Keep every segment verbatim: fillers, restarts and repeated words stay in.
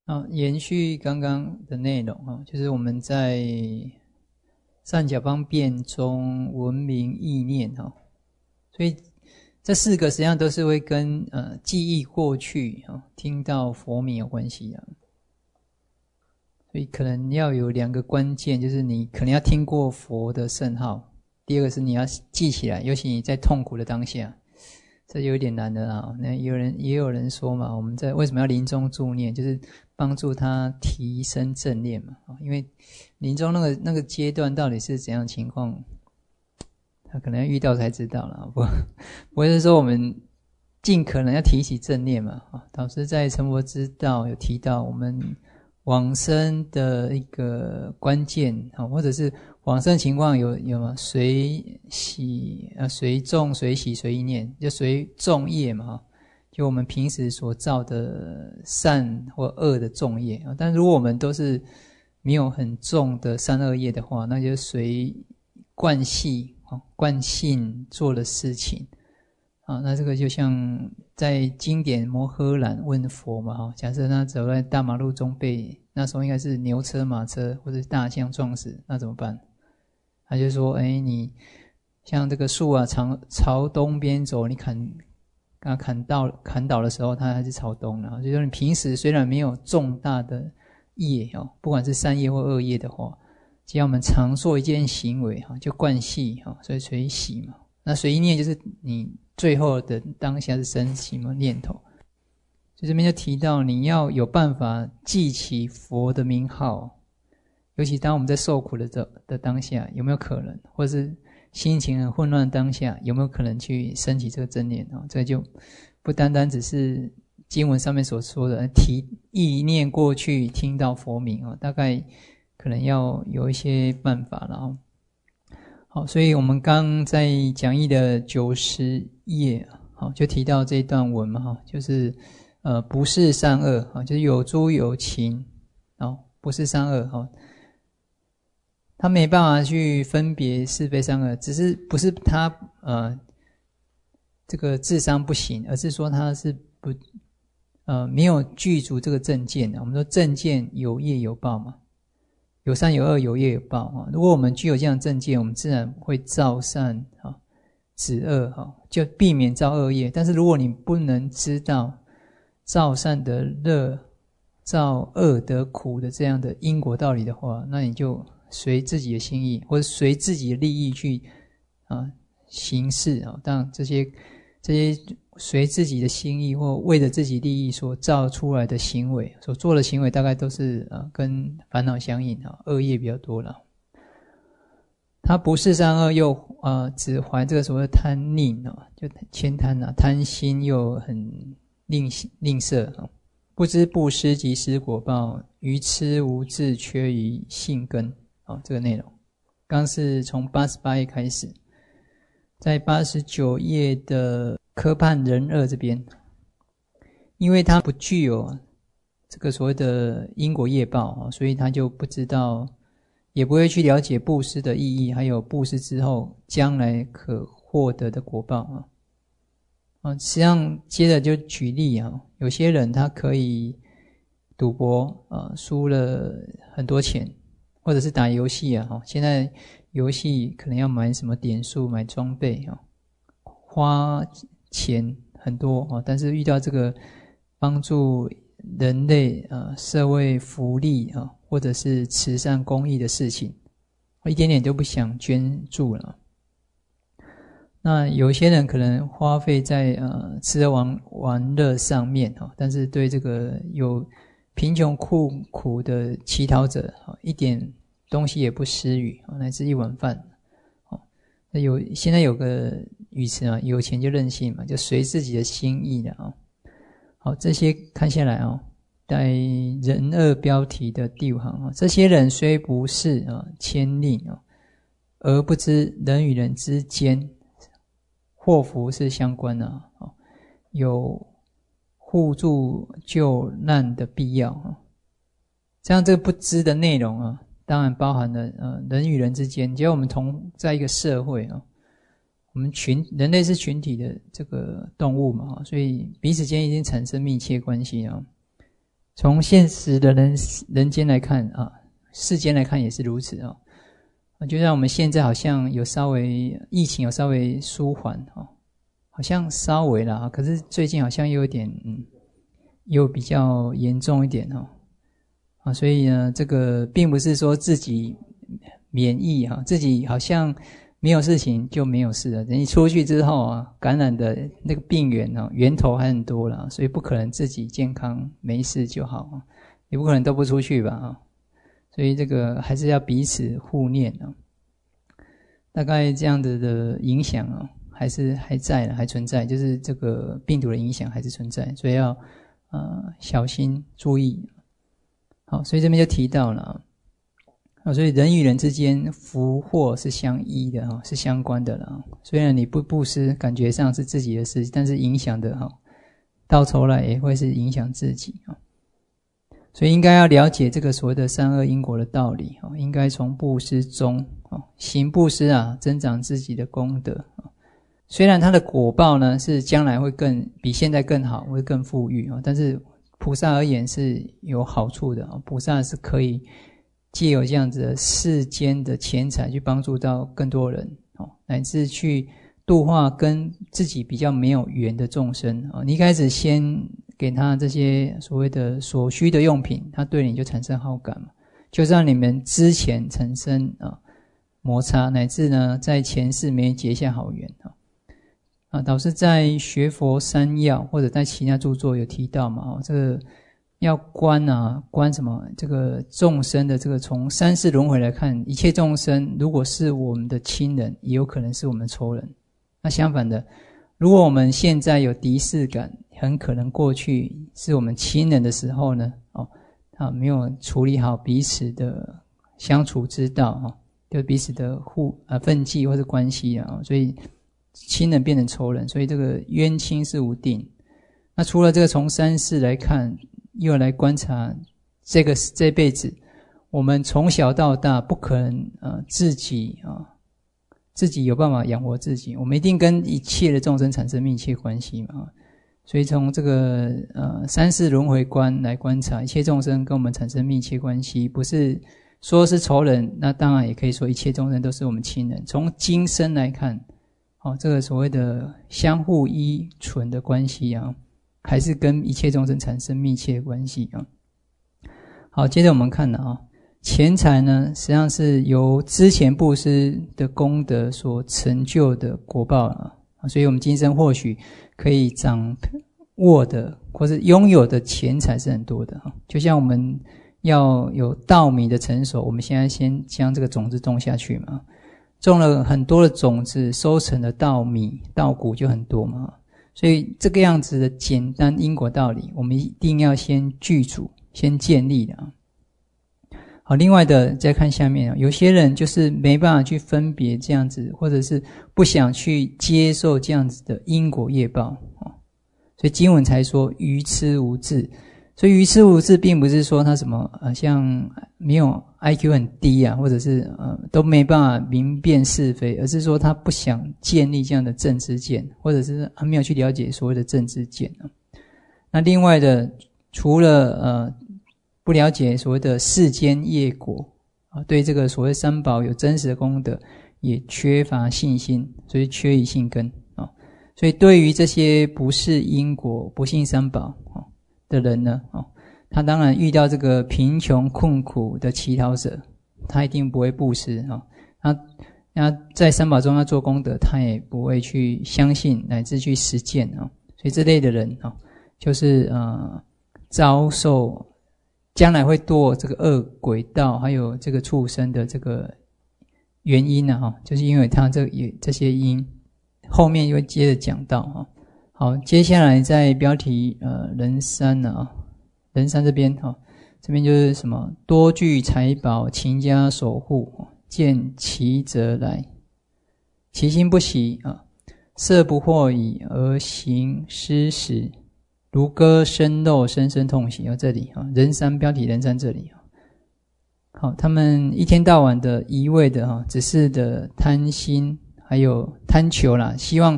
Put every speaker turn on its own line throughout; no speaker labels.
啊，延续刚刚的内容啊，就是我们在善巧方便中闻名意念哈，所以这四个实际上都是会跟呃记忆过去啊，听到佛名有关系啊。所以可能要有两个关键，就是你可能要听过佛的圣号，第二个是你要记起来，尤其你在痛苦的当下，这有点难的啊。那有人也有人说嘛，我们在为什么要临终助念，就是帮助他提升正念嘛。因为临终那个那个阶段到底是怎样情况，他可能要遇到才知道啦。不，不是说我们尽可能要提起正念嘛。导师在成佛之道有提到，我们往生的一个关键，或者是往生情况有有吗？随喜啊，随众随喜随意念，就随众业嘛，就我们平时所造的善或恶的众业。但如果我们都是没有很重的善恶业的话，那就随惯系惯性做的事情啊。那这个就像在经典摩诃兰问佛嘛，假设他走在大马路中被那时候应该是牛车马车或者大象撞死，那怎么办？他就说，哎，你像这个树啊朝朝东边走，你砍啊砍到砍倒的时候它还是朝东，然后就说你平时虽然没有重大的业哦，不管是善业或恶业的话，只要我们常做一件行为哈，就惯系哈，所以随喜嘛。那随意念就是你最后的当下是升起什么念头，所以这边就提到你要有办法记起佛的名号，尤其当我们在受苦的的当下，有没有可能，或者是心情很混乱的当下，有没有可能去升起这个正念啊？这个就不单单只是经文上面所说的提意念过去听到佛名啊，大概可能要有一些办法了啊。好，所以我们刚在讲义的九十页，好，就提到这一段文嘛，哈，就是呃，不是善恶啊，就是有诸有情，哦，不是善恶，哈，他没办法去分别是非善恶，只是不是他呃这个智商不行，而是说他是不呃没有具足这个正见的。我们说正见有业有报嘛。有善有恶有业有报，如果我们具有这样的正见，我们自然会造善止恶，就避免造恶业。但是如果你不能知道造善得乐造恶得苦的这样的因果道理的话，那你就随自己的心意或者随自己的利益去啊行事啊。当然这些这些随自己的心意或为了自己利益所造出来的行为，所做的行为大概都是呃跟烦恼相应啊，恶业比较多了。他不是善恶又呃只怀这个所谓的贪佞啊，就悭贪啊，贪心又很吝吝啬啊，不知布施及施果报，愚痴无智缺于性根啊，这个内容刚是从八十八页开始，在八十九页的科判人恶这边，因为他不具有这个所谓的因果业报，所以他就不知道，也不会去了解布施的意义，还有布施之后将来可获得的果报啊。实际上接着就举例啊，有些人他可以赌博啊，输了很多钱，或者是打游戏啊，现在游戏可能要买什么点数买装备啊，花钱很多，但是遇到这个帮助人类呃社会福利啊，或者是慈善公益的事情，一点点就不想捐助了。那有些人可能花费在呃吃喝玩玩乐上面，但是对这个有贫穷困苦的乞讨者一点东西也不施予，乃至一碗饭。有现在有个语词啊，有钱就任性嘛，就随自己的心意的啊。好，这些看下来啊，在人恶标题的第五行啊，这些人虽不是啊牵佞啊，而不知人与人之间祸福是相关的啊，有互助救难的必要啊。这样这个不知的内容啊，当然包含了呃人与人之间，只要我们同在一个社会啊，我们群人类是群体的这个动物嘛，所以彼此间一定产生密切关系啊。 从现实的人人间来看啊，世间来看也是如此啊。就像我们现在好像有稍微疫情有稍微舒缓啊，好像稍微啦，可是最近好像又有点嗯，又比较严重一点哦。啊，所以呢，这个并不是说自己免疫哈，自己好像没有事情就没有事了。等你出去之后啊，感染的那个病源啊，源头还很多了，所以不可能自己健康没事就好，也不可能都不出去吧啊。所以这个还是要彼此互念啊。大概这样子的影响啊，还是还在的，还存在，就是这个病毒的影响还是存在，所以要呃小心注意。好，所以这边就提到了啊，所以人与人之间福祸是相依的哈，是相关的了。虽然你不布施，感觉上是自己的事，但是影响的哈，到头来也会是影响自己啊。所以应该要了解这个所谓的善恶因果的道理啊，应该从布施中啊，行布施啊，增长自己的功德啊。虽然它的果报呢是将来会更比现在更好，会更富裕啊，但是菩萨而言是有好处的，菩萨是可以藉由这样子的世间的钱财去帮助到更多人，乃至去度化跟自己比较没有缘的众生。你一开始先给他这些所谓的所需的用品，他对你就产生好感嘛，就让你们之前产生摩擦，乃至呢在前世没结下好缘啊，导师在学佛三要或者在其他著作有提到嘛，哦，这个要观啊，观什么？这个众生的这个从三世轮回来看，一切众生如果是我们的亲人，也有可能是我们的仇人。那相反的，如果我们现在有敌视感，很可能过去是我们亲人的时候呢，哦，啊，没有处理好彼此的相处之道啊，就彼此的互啊分际或是关系啊，所以亲人变成仇人，所以这个冤亲是无定。那除了这个从三世来看，又来观察这个这辈子，我们从小到大不可能呃自己啊自己有办法养活自己，我们一定跟一切的众生产生密切关系嘛。所以从这个呃三世轮回观来观察，一切众生跟我们产生密切关系，不是说是仇人，那当然也可以说一切众生都是我们亲人。从今生来看，哦，这个所谓的相互依存的关系啊，还是跟一切众生产生密切关系啊。好，接着我们看了啊，钱财呢，实际上是由之前布施的功德所成就的果报啊，所以我们今生或许可以掌握的或是拥有的钱财是很多的啊。就像我们要有稻米的成熟，我们现在先将这个种子种下去嘛。种了很多的种子，收成的稻米稻谷就很多嘛，所以这个样子的简单因果道理，我们一定要先具足，先建立的啊。好，另外的再看下面，有些人就是没办法去分别这样子，或者是不想去接受这样子的因果业报，所以经文才说愚痴无智。所以愚痴无智并不是说他什么呃像没有 I Q 很低啊，或者是呃都没办法明辨是非，而是说他不想建立这样的正知见，或者是他没有去了解所谓的正知见啊。那另外的，除了呃不了解所谓的世间业果啊，对这个所谓三宝有真实的功德，也缺乏信心，所以缺一信根啊。所以对于这些不是因果、不信三宝啊的人呢，哦，他当然遇到这个贫穷困苦的乞讨者，他一定不会布施啊。他那在三宝中要做功德，他也不会去相信乃至去实践啊。所以这类的人啊，就是呃遭受将来会堕这个恶鬼道，还有这个畜生的这个原因呢，哈，就是因为他这这些因，后面又会接着讲到哈。好，接下来在标题呃人山呢啊，人山这边哈，这边就是什么多具财宝，勤加守护，见其则来，其心不喜啊，色不惑已而行施食，如割生肉，深深痛喜。哦，这里啊，人山标题人山这里啊，好，他们一天到晚的一味的哈，只是的贪心，还有贪求啦，希望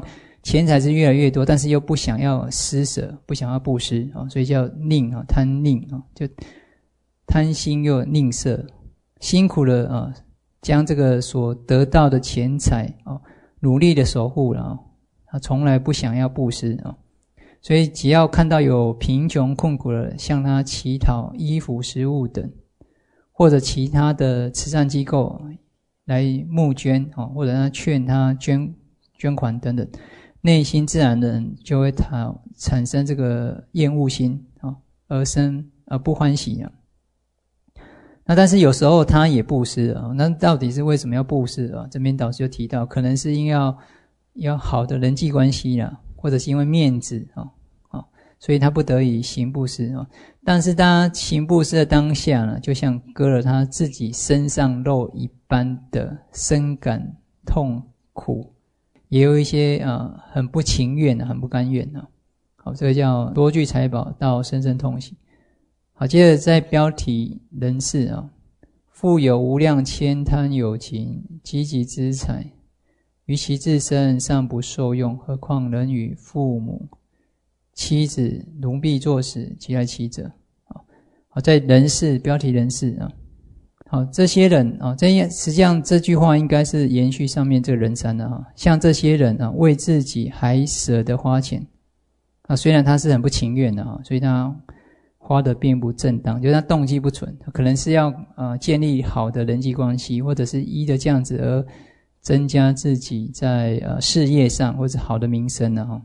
钱财是越来越多，但是又不想要施舍，不想要布施啊，所以叫吝啊，贪吝啊，就贪心又吝啬，辛苦了啊，将这个所得到的钱财啊，努力的守护了啊，他从来不想要布施啊，所以只要看到有贫穷困苦的，向他乞讨衣服、食物等，或者其他的慈善机构来募捐啊，或者他劝他捐捐款等等，内心自然的就会产生这个厌恶心啊，而生而不欢喜啊。那但是有时候他也布施啊，那到底是为什么要布施啊？这边导师就提到，可能是因为要要好的人际关系啦，或者是因为面子啊啊，所以他不得已行布施啊。但是他行布施的当下呢，就像割了他自己身上肉一般的深感痛苦，也有一些啊很不情愿啊，很不甘愿啊。好，这个叫多具财宝到深深痛喜。好，接着在标题人世啊，富有无量千贪有情，积集资财，于其自身尚不受用，何况人与父母、妻子、奴婢作使及来其者。好，在人世标题人世啊，好，这些人啊，这实际上这句话应该是延续上面这个人三的啊，像这些人啊，为自己还舍得花钱啊，虽然他是很不情愿的啊，所以他花的并不正当，就是他动机不纯，可能是要呃建立好的人际关系，或者是依的这样子而增加自己在呃事业上或者好的名声呢哈。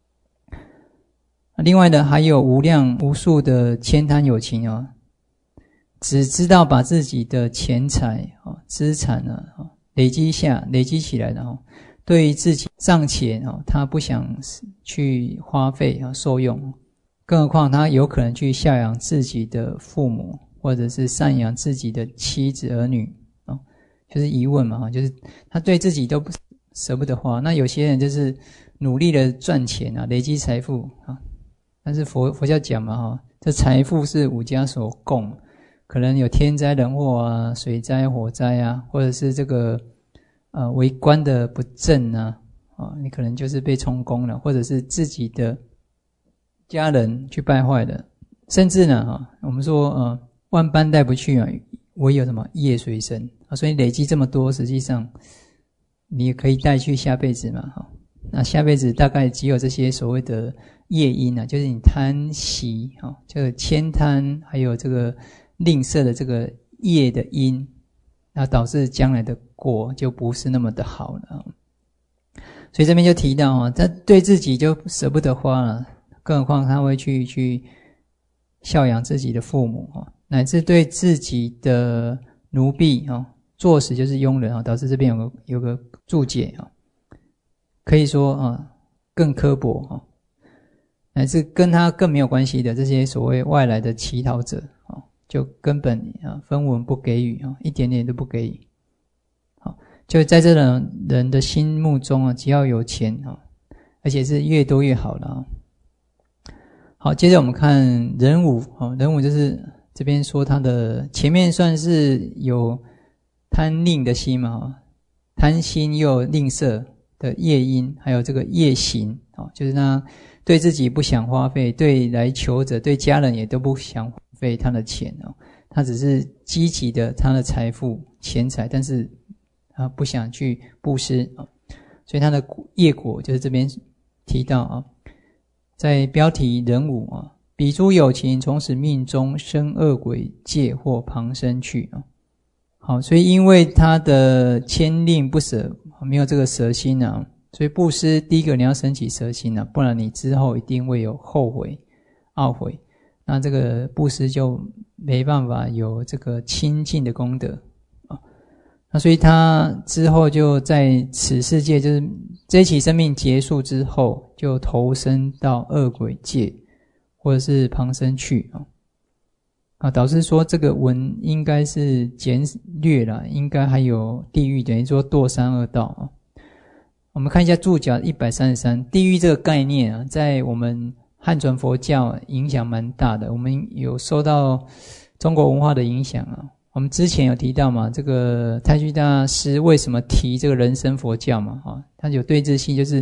另外呢，还有无量无数的千贪有情啊，只知道把自己的钱财啊资产啊累积下累积起来的哈，对于自己尚钱啊，他不想去花费啊受用。更何况他有可能去孝养自己的父母，或者是赡养自己的妻子儿女啊，就是疑问嘛，就是他对自己都不舍不得花。那有些人就是努力的赚钱啊，累积财富啊，但是佛佛教讲嘛哈，这财富是五家所共，可能有天灾人祸啊、水灾火灾啊，或者是这个呃为官的不正啊，啊你可能就是被充公了，或者是自己的家人去败坏的，甚至呢啊，我们说呃万般带不去啊，唯有什么业随身啊，所以累积这么多，实际上你也可以带去下辈子嘛哈。那下辈子大概只有这些所谓的业因啊，就是你贪习啊，这个悭贪还有这个吝啬的这个业的因，那导致将来的果就不是那么的好了。所以这边就提到啊，他对自己就舍不得花了。更何况他会去去孝养自己的父母啊，乃至对自己的奴婢啊，作使就是佣人啊，导致这边有个有个注解啊，可以说啊更刻薄啊，乃至跟他更没有关系的这些所谓外来的乞讨者啊，就根本啊分文不给予啊，一点点都不给予。好，就在这种人的心目中啊，只要有钱啊，而且是越多越好了啊。好，接着我们看人五，人五就是这边说他的前面算是有贪吝的心嘛，贪心又吝啬的业因，还有这个业行，就是他对自己不想花费，对来求者、对家人也都不想花费他的钱，他只是积极的他的财富钱财，但是他不想去布施，所以他的业果就是这边提到啊。在标题人五啊，彼诸有情从此命中生恶鬼界或旁生去啊。好，所以因为他的牵令不舍，没有这个舍心啊，所以布施第一个你要升起舍心啊，不然你之后一定会有后悔、懊悔，那这个布施就没办法有这个清净的功德啊。那所以他之后就在此世界，就是这一期生命结束之后，就投身到恶鬼界，或者是旁生去啊。啊，导师说这个文应该是简略了，应该还有地狱，等于说堕三恶道啊。我们看一下注脚一百三十三，地狱这个概念啊，在我们汉传佛教影响蛮大的，我们有受到中国文化的影响啊。我们之前有提到嘛，这个太虚大师为什么提这个人生佛教嘛？啊，他有对治性，就是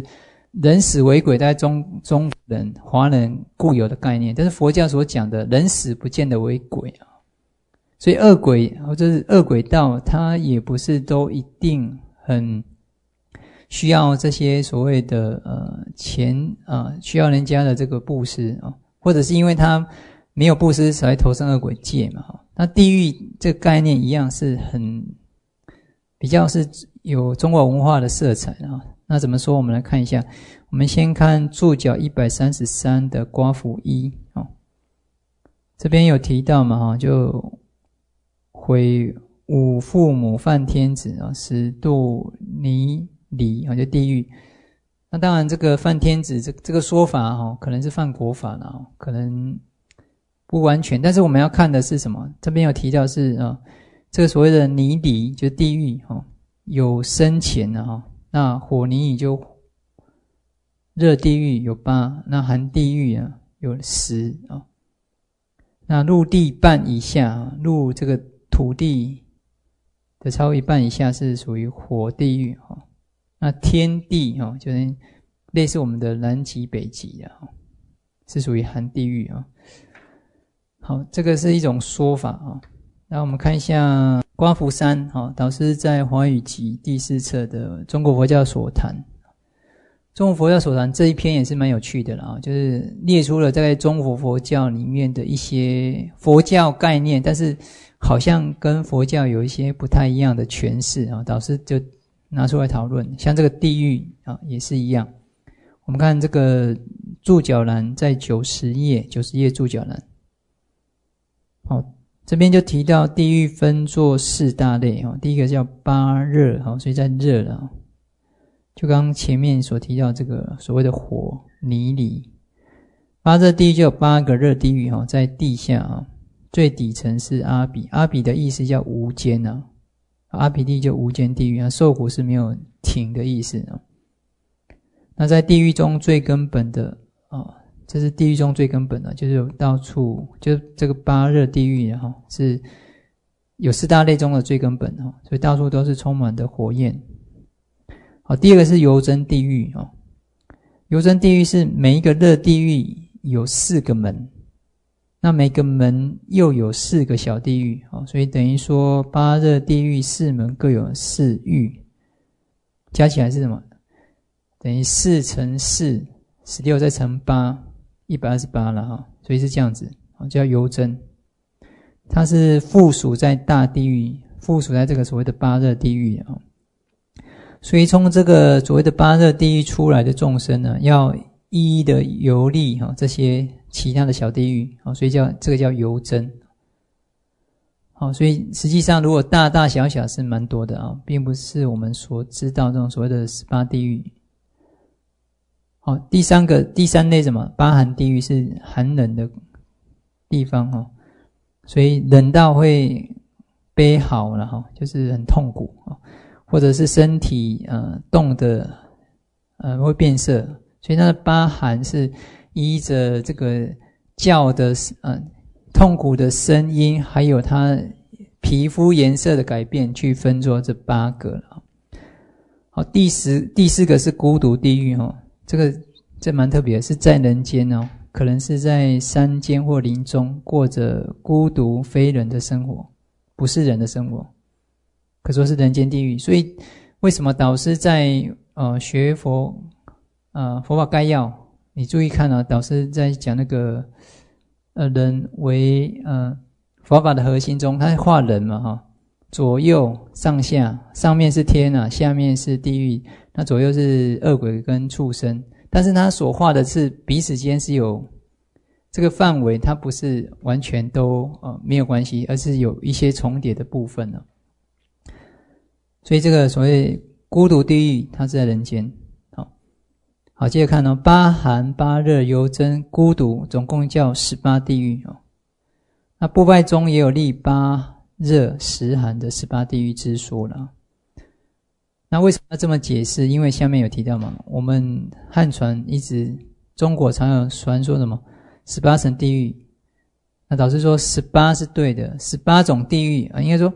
人死为鬼，大概中中人华人固有的概念，但是佛教所讲的人死不见得为鬼啊。所以恶鬼或者是恶鬼道，它也不是都一定很需要这些所谓的呃钱啊，需要人家的这个布施啊，或者是因为他没有布施才会投生恶鬼界嘛。那地狱这个概念一样是很比较是有中国文化的色彩啊。那怎么说？我们来看一下。我们先看注脚一百三十三的刮符一哦，这边有提到嘛哈，就毁五父母犯天子啊，使堕泥里啊，就地狱。那当然，这个犯天子这这个说法哈，可能是犯国法了，可能不完全。但是我们要看的是什么？这边有提到是啊，这个所谓的泥里就是地狱哈，有深浅的哈。那火泥里就热地狱有八，那寒地狱啊有十啊。那陆地半以下，陆这个土地的超过一半以下是属于火地狱哈。那天地哈，就是类似我们的南极、北极啊，是属于寒地狱啊。好，这个是一种说法啊。那我们看一下刮符三哈，导师在华语集第四册的中国佛教所谈。中国佛教所谈这一篇也是蛮有趣的啦，就是列出了在中国佛教里面的一些佛教概念，但是好像跟佛教有一些不太一样的诠释啊。导师就拿出来讨论，像这个地狱啊也是一样。我们看这个注脚栏在九十页，九十页注脚栏。好，这边就提到地狱分作四大类哦，第一个叫八热哈，所以在热了。就刚刚前面所提到这个所谓的火泥里，八热地狱就有八个热地狱哈，在地下啊，最底层是阿比，阿比的意思叫无间啊，阿比地就无间地狱啊，受苦是没有停的意思啊。那在地狱中最根本的啊，这是地狱中最根本的，就是有到处就这个八热地狱哈，是有四大类中的最根本哈，所以到处都是充满的火焰。好，第二个是油蒸地狱哦。油蒸地狱是每一个热地狱有四个门，那每个门又有四个小地狱哦，所以等于说八热地狱四门各有四狱，加起来是什么？等于四乘四，十六再乘八，一百二十八了哈，所以是这样子，叫油蒸。它是附属在大地狱，附属在这个所谓的八热地狱啊。所以从这个所谓的八热地狱出来的众生呢，要一一的游历哈这些其他的小地狱啊，所以叫这个叫游蒸。好，所以实际上如果大大小小是蛮多的啊，并不是我们所知道这种所谓的十八地狱。好，第三个第三类什么？八寒地狱是寒冷的地方哈，所以冷到会悲嚎了哈，就是很痛苦啊。或者是身体呃冻的呃会变色，所以它的八寒是依着这个叫的呃痛苦的声音，还有它皮肤颜色的改变去分作这八个了。好，第十第四个是孤独地狱哦，这个这蛮特别的，是在人间哦，可能是在山间或林中过着孤独非人的生活，不是人的生活。可说是人间地狱，所以为什么导师在呃学佛呃佛法概要，你注意看啊，导师在讲那个呃人为呃佛法的核心中，他画人嘛哈，左右上下，上面是天啊，下面是地狱，那左右是恶鬼跟畜生，但是他所画的是彼此间是有这个范围，它不是完全都呃没有关系，而是有一些重叠的部分呢。所以这个所谓孤独地狱，它是在人间。好，好，接着看哦，八寒、八热、油蒸、孤独，总共叫十八地狱哦。那部派中也有立八热、十寒的十八地狱之说了。那为什么要这么解释？因为下面有提到嘛，我们汉传一直中国常有传说什么十八层地狱。那导师说十八是对的，十八种地狱啊，应该说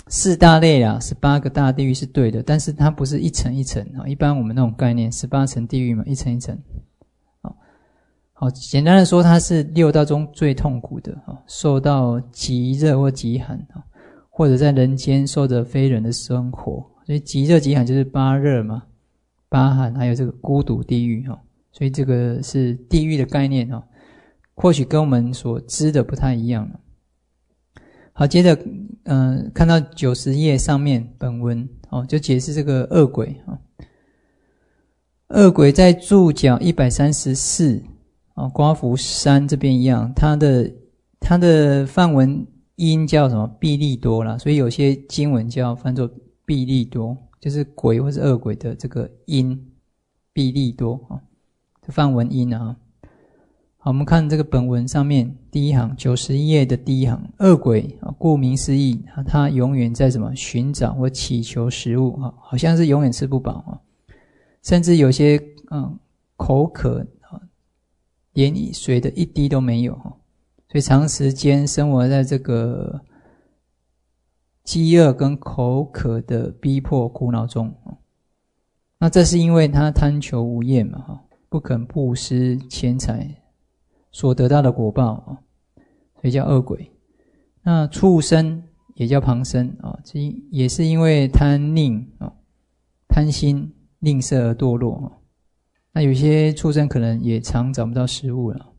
四大类啦，十八个大地狱是对的，但是它不是一层一层啊。一般我们那种概念，十八层地狱嘛，一层一层。好，好，简单的说，它是六道中最痛苦的啊，受到极热或极寒啊，或者在人间受着非人的生活。所以极热极寒就是八热嘛，八寒，还有这个孤独地狱哈。所以这个是地狱的概念哈，或许跟我们所知的不太一样了。好，接着，嗯、呃，看到九十页上面本文哦，就解释这个恶鬼啊。恶鬼在注脚一百三十四啊，刮福山这边一样，它的它的梵文音叫什么？毕利多啦，所以有些经文叫翻作毕利多，就是鬼或是恶鬼的这个音，毕利多啊，这梵文音啊。好，我们看这个本文上面第一行，九十一页的第一行，恶鬼啊，顾名思义，他永远在什么寻找或祈求食物啊，好像是永远吃不饱啊，甚至有些嗯口渴啊，连水的一滴都没有啊，所以长时间生活在这个饥饿跟口渴的逼迫苦恼中啊。那这是因为他贪求无厌嘛哈，不肯布施钱财所得到的果报啊，所以叫恶鬼。那畜生也叫旁生啊，这也是因为贪吝啊、贪心吝啬而堕落啊。那有些畜生可能也常找不到食物了。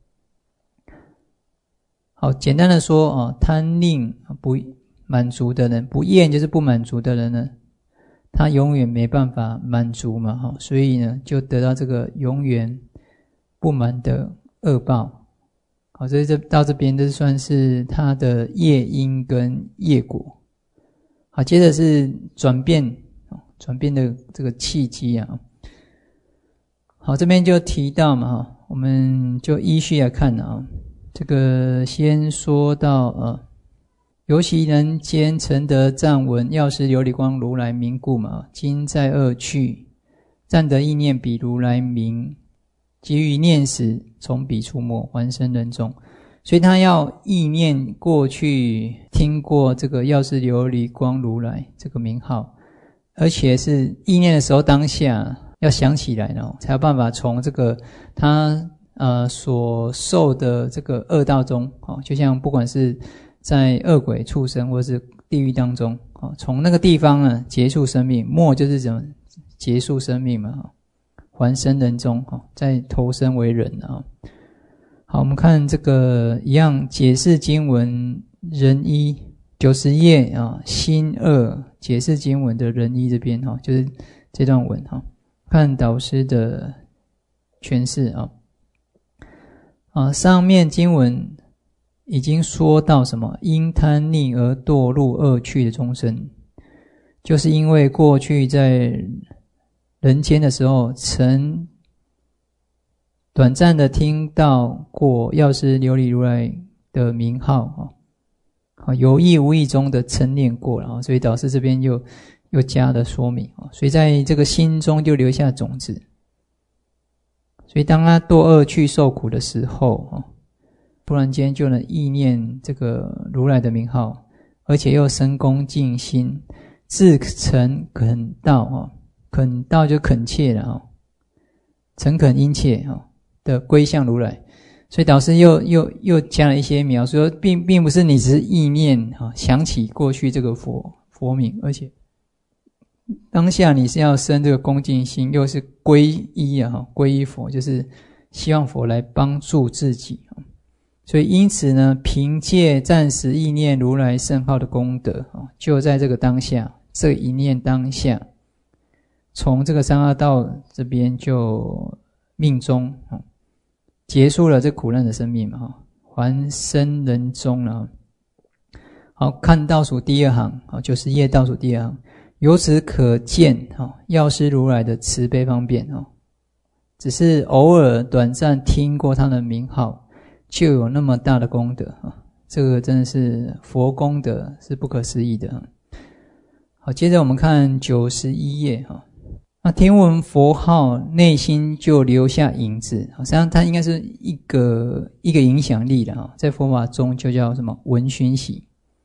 好，简单的说啊，贪吝不满足的人，不厌就是不满足的人呢，他永远没办法满足嘛哈，所以呢就得到这个永远不满的恶报。好，所以这到这边这算是他的业因跟业果。好，接着是转变，转变的这个契机啊。好，这边就提到嘛哈，我们就依序来看啊。这个先说到呃，尤其人间曾得暂闻药师琉璃光如来名故嘛，今在恶趣，暂得意念比如来名。即于念时，从彼出没，还生人中。所以他要意念过去听过这个药师琉璃光如来这个名号，而且是意念的时候当下要想起来了，才有办法从这个他呃所受的这个恶道中，哦，就像不管是在恶鬼、畜生或是地狱当中，哦，从那个地方呢结束生命，没就是怎么结束生命嘛。还生人中，再投生为人啊。好，我们看这个一样解释经文人一九十页啊，心二解释经文的人一这边哈，就是这段文哈，看导师的诠释啊。啊，上面经文已经说到什么？因贪吝而堕入恶趣的众生，就是因为过去在人间的时候，曾短暂的听到过药师琉璃如来的名号啊，有意无意中的称念过了，所以导师这边又又加了说明，所以在这个心中就留下种子。所以当他堕恶趣受苦的时候，突然间就能意念这个如来的名号，而且又生恭敬心，至诚恳道啊。恳道就恳切了哦，诚恳殷切哦的归向如来，所以导师又又又加了一些描述，说并并不是你只是意念啊、哦、想起过去这个佛佛名，而且当下你是要生这个恭敬心，又是皈依啊，皈依佛，就是希望佛来帮助自己。所以因此呢，凭借暂时意念如来圣号的功德，就在这个当下，这一念当下。从这个三恶道这边就命中结束了这苦难的生命嘛，还生人中了。好，看倒数第二行，九十页倒数第二行，由此可见药师如来的慈悲方便，只是偶尔短暂听过他的名号，就有那么大的功德，这个真的是佛功德，是不可思议的。好，接着我们看九十一页哈。那听闻佛号，内心就留下影子，实际上它应该是一个一个影响力的，在佛法中就叫什么闻熏习。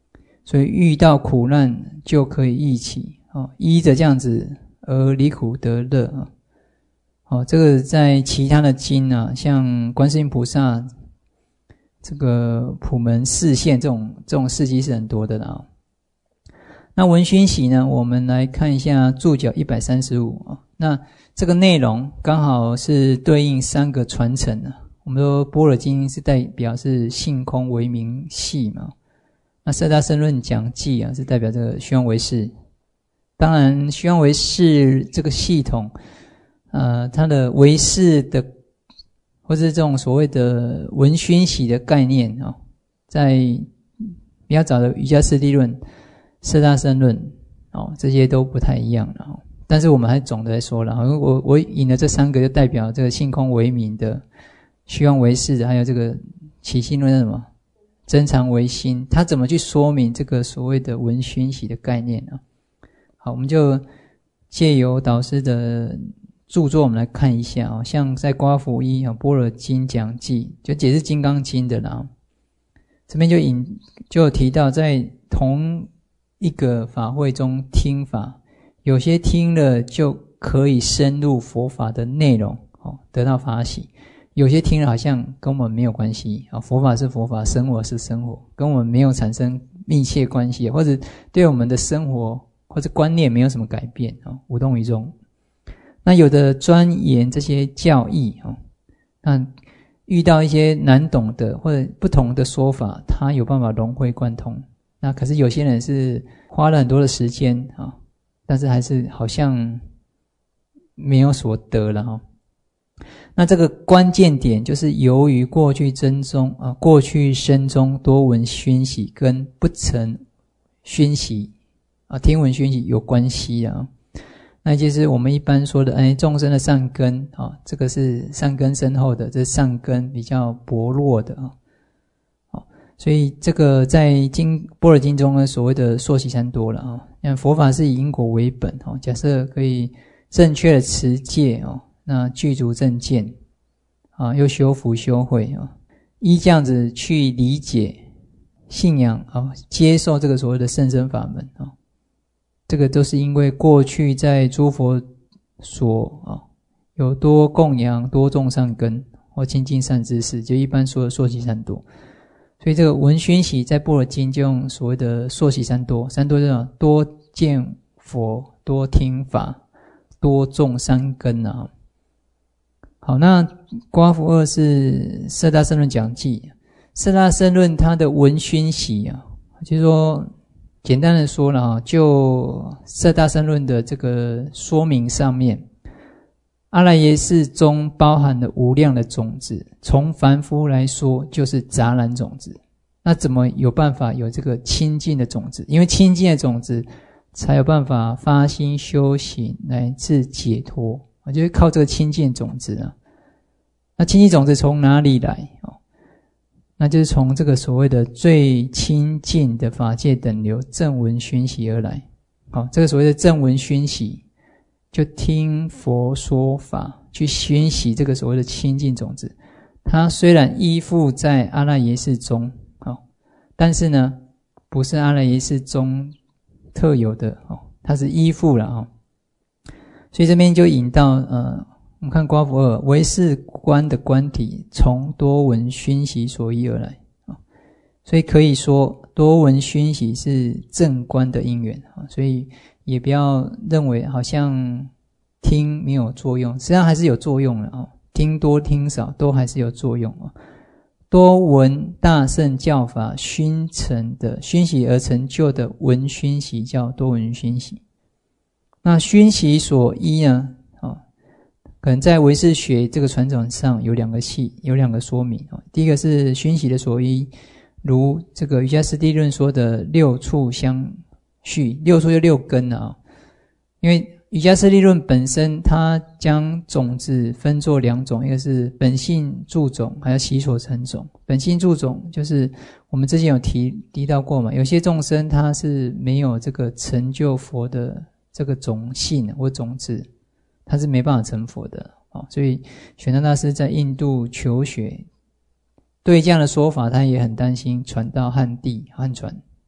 所以遇到苦难就可以忆起，哦，依着这样子而离苦得乐啊。哦，这个在其他的经啊，像观世音菩萨这个普门示现这种这种事迹是很多的啦。那闻熏习呢，我们来看一下注脚一百三十五啊。那这个内容刚好是对应三个传承啊。我们说般若经是代表是性空唯名系嘛，那色大僧论讲记啊是代表这个虚妄唯识。当然虚妄唯识这个系统呃，它的唯识的或是这种所谓的闻熏习的概念啊，在比较早的瑜伽师地论、色大僧论哦，这些都不太一样了。但是我们还总的来说了，我我引了这三个就代表这个性空为名的、虚妄为事的，还有这个起心论是什么？真常为心，它怎么去说明这个所谓的闻熏习的概念呢？好，我们就借由导师的著作，我们来看一下啊，像在瓜福一啊《般若经讲记》就解释《金刚经》的啦，这边就引就有提到，在同一个法会中听法，有些听了就可以深入佛法的内容哦，得到法喜；有些听了好像跟我们没有关系啊，佛法是佛法，生活是生活，跟我们没有产生密切关系，或者对我们的生活或者观念没有什么改变啊，无动于衷。那有的钻研这些教义啊，那遇到一些难懂的或者不同的说法，他有办法融会贯通。那可是有些人是花了很多的时间啊，但是还是好像没有所得了哈。那这个关键点就是由于过去真中啊，过去生中多闻熏习跟不曾熏习啊，听闻熏习有关系啊。那就是我们一般说的，哎，众生的善根啊，这个是善根深厚的，这善根比较薄弱的啊。所以这个在经般若经中呢，所谓的溯习三多了啊。因为佛法是以因果为本哦，假设可以正确的持戒哦，那具足正见啊，又修福修慧啊，依这样子去理解信仰啊，接受这个所谓的甚深法门啊，这个都是因为过去在诸佛所啊有多供养多种善根或亲近善知识，就一般说的溯习三多。所以这个闻熏习在般若经就用所谓的溯习三多，三多是什么？多见佛，多听法，多种善根啊。好，那瓜福二是色大僧论讲记，色大僧论它的闻熏习啊，就是说简单的说了啊，就色大僧论的这个说明上面，阿赖耶识中包含了无量的种子，从凡夫来说就是杂染种子。那怎么有办法有这个清净的种子？因为清净的种子才有办法发心修行乃至解脱，就是靠这个清净种子啊。那清净种子从哪里来？那就是从这个所谓的最清净的法界等流正闻熏习而来。好，这个所谓的正闻熏习，就听佛说法，去熏习这个所谓的清净种子。它虽然依附在阿赖耶识中，但是呢，不是阿赖耶识中特有的，它是依附了。所以这边就引到呃，我们看瓜福二，唯识观的观体从多闻熏习所依而来，所以可以说多闻熏习是正观的因缘，所以也不要认为好像听没有作用，实际上还是有作用的啊，听多听少都还是有作用啊。多闻大乘教法熏成的熏习而成就的闻熏习叫多闻熏习。那熏习所依呢，啊，可能在唯识学这个传统上有两个系，有两个说明啊。第一个是熏习的所依，如这个瑜伽师地论说的六处相续，六处就六根啊。因为瑜伽师地论本身它将种子分作两种，一个是本性助种，还有习所成种。本性助种就是我们之前有提提到过嘛，有些众生他是没有这个成就佛的这个种性或种子，他是没办法成佛的。所以玄奘大师在印度求学，对这样的说法他也很担心传到汉地汉传，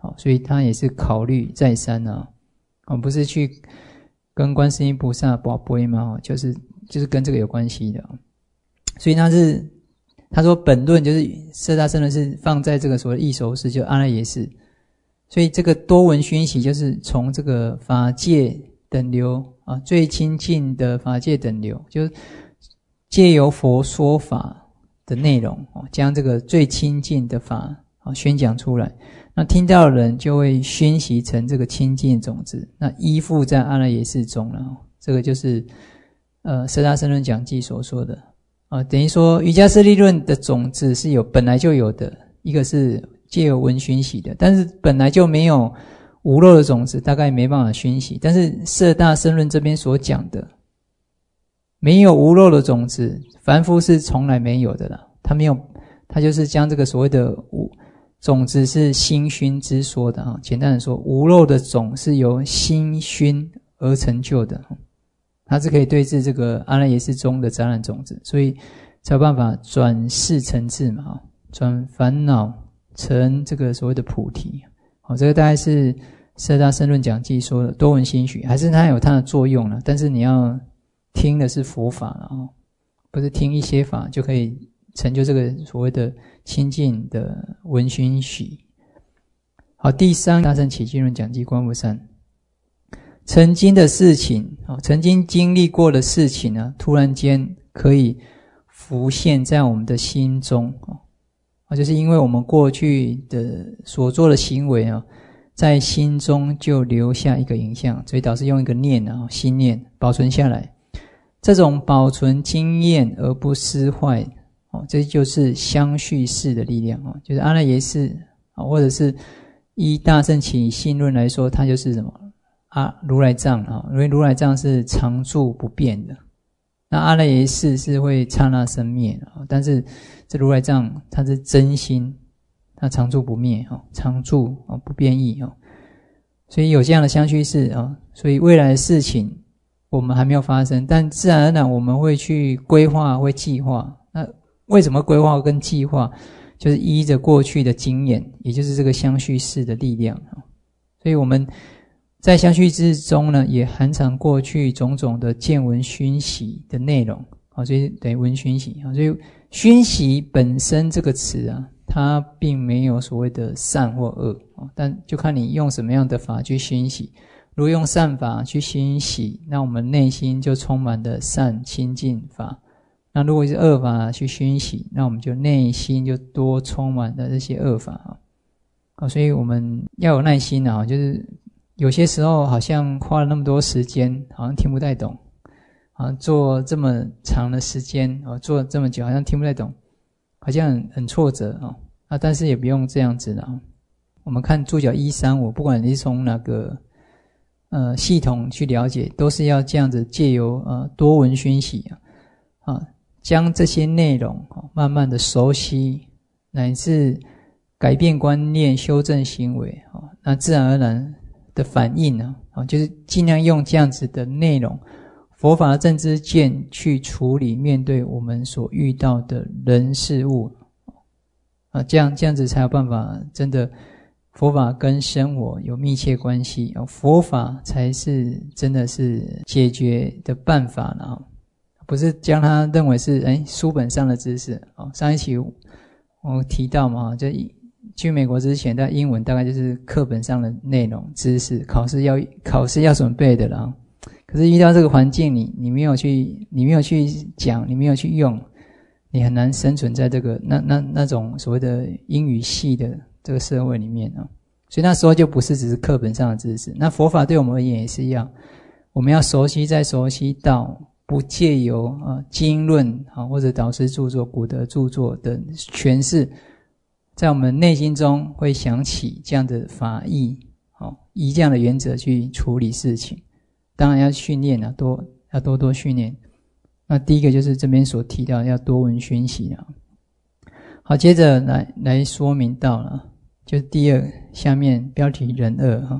好，所以他也是考虑再三啊，哦，不是去跟观世音菩萨跋杯嘛，就是就是跟这个有关系的。所以他是他说本论就是色大僧论是放在这个所谓异熟识，就阿赖耶识。所以这个多闻熏习就是从这个法界等流啊，最亲近的法界等流，就是借由佛说法的内容，将这个最亲近的法宣讲出来，那听到的人就会熏习成这个清净种子，那依附在阿赖耶识中了。这个就是呃色大僧论讲记所说的啊，等于说瑜伽舍利论的种子是有本来就有的，一个是借由闻熏习的，但是本来就没有无漏的种子，大概没办法熏习。但是色大僧论这边所讲的没有无漏的种子，凡夫是从来没有的啦。他没有，他就是将这个所谓的无种子是心熏之说的啊。简单的说，无漏的种是由心熏而成就的，它是可以对治这个阿赖耶识中的杂染种子，所以才有办法转世成智嘛，转烦恼成这个所谓的菩提。好，这个大概是色大僧论讲记说的多闻熏习，还是它有它的作用了，但是你要听的是佛法了，不是听一些法就可以成就这个所谓的清净的闻熏习。好，第三大乘起居论讲记观佛三，曾经的事情，曾经经历过的事情呢，突然间可以浮现在我们的心中，就是因为我们过去的所做的行为啊，在心中就留下一个影像，所以导致用一个念啊，心念保存下来。这种保存经验而不失坏，哦，这就是相续识的力量哦，就是阿赖耶识，或者是依大乘起信论来说，它就是什么啊？如来藏啊，因为如来藏是常住不变的。那阿赖耶识是会刹那生灭的，但是这如来藏它是真心，它常住不灭，常住不变异，所以有这样的相续识，所以未来的事情我们还没有发生，但自然而然我们会去规划，会计划。那为什么规划跟计划？就是依着过去的经验，也就是这个相续识的力量。所以我们在相续识中呢，也含藏过去种种的见闻熏习的内容，所以等于闻熏习。所以熏习本身这个词啊，它并没有所谓的善或恶，但就看你用什么样的法去熏习。如果用善法去熏习，那我们内心就充满了善清净法。那如果是恶法去熏习，那我们就内心就多充满了这些恶法。所以我们要有耐心啊，就是有些时候好像花了那么多时间，好像听不太懂，好像做这么长的时间，做这么久，好像听不太懂，好像 很, 很挫折啊。但是也不用这样子的。我们看注脚一三五，不管你是从哪个呃系统去了解，都是要这样子借由呃多闻熏习啊，啊将这些内容慢慢的熟悉，乃至改变观念、修正行为，那自然而然的反应呢，就是尽量用这样子的内容，佛法的正知见去处理面对我们所遇到的人事物，啊，这样这样子才有办法真的佛法跟生活有密切关系，佛法才是真的是解决的办法了。不是将它认为是诶书本上的知识。上一期我提到嘛，就去美国之前，在英文大概就是课本上的内容知识，考试要考试要准备的啦。可是遇到这个环境，你你没有去你没有去讲，你没有去用，你很难生存在这个那那那种所谓的英语系的这个社会里面啊。所以那时候就不是只是课本上的知识。那佛法对我们而言也是一样，我们要熟悉再熟悉到不借由啊经论啊或者导师著作、古德著作的诠释，在我们内心中会想起这样的法义，哦，以这样的原则去处理事情。当然要训练啊，多要多多训练。那第一个就是这边所提到要多闻熏习啊。好，接着来来说明到了，就是第二下面标题人恶哈。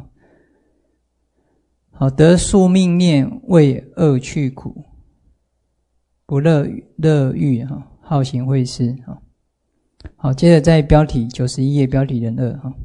好，得宿命念为恶去苦，不乐乐欲哈，好行慧事哈。好，接着在标题九十一页标题人恶哈，